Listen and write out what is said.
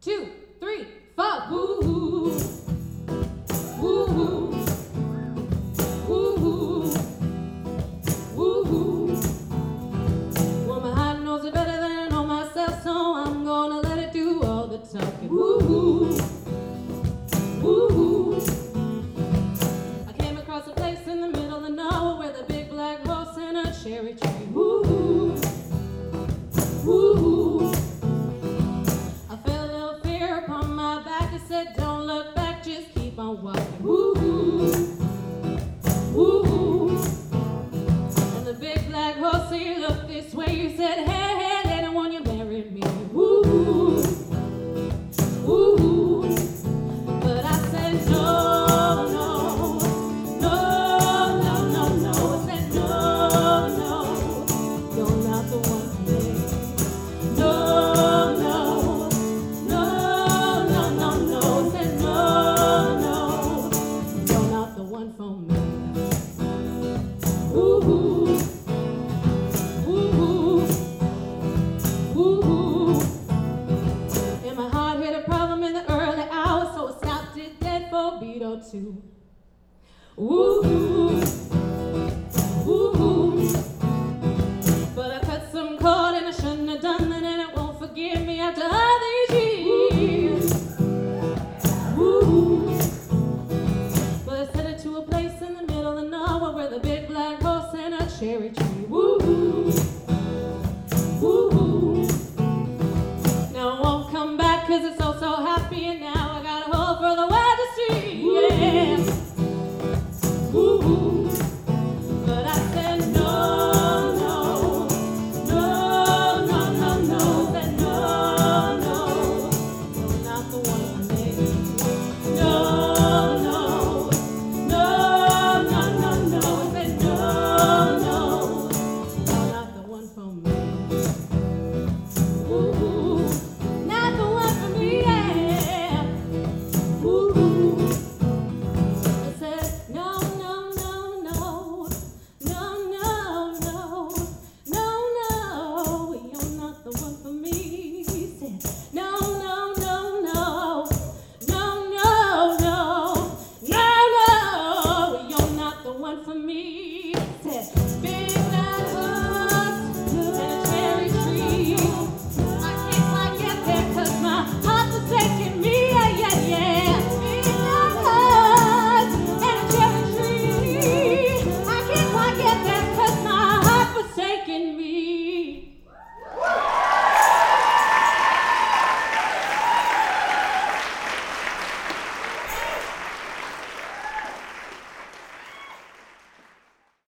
2, 3, 4. Woo-hoo. Woo-hoo. Woo-hoo. Woo-hoo. Well, my heart knows it better than I know myself, so I'm gonna let it do all the talking. Woo-hoo. Woo-hoo. I came across a place in the middle of nowhere with a big black horse and a cherry tree. Woo-hoo. Woo-hoo. I felt a little fear upon my back. It said, don't look back, just keep on walking. Woo-hoo. Woo-hoo. And the big black horse, he looked this way. He said, hey, hey, later when you marry me. Woo-hoo. Woo-hoo. But I said, no, no, no, no, no, no. I said, no, no, you're not the one for me. No, no, no, no, no, no. I said, no, no, you're not the one for me. Woo-hoo. Woo-hoo. Woo-hoo. And my heart hit a problem in the early hours, so it stopped it dead for a beat or two. Woo-hoo. Woo-hoo. But I cut some cord and I shouldn't have done that, and it won't forgive me after all these years. Woo-hoo. But I sent it to a place in the middle of nowhere with a big black horse and a cherry tree. Woo-hoo. Woo-hoo. Now I won't come back 'cause it's all so happy, and now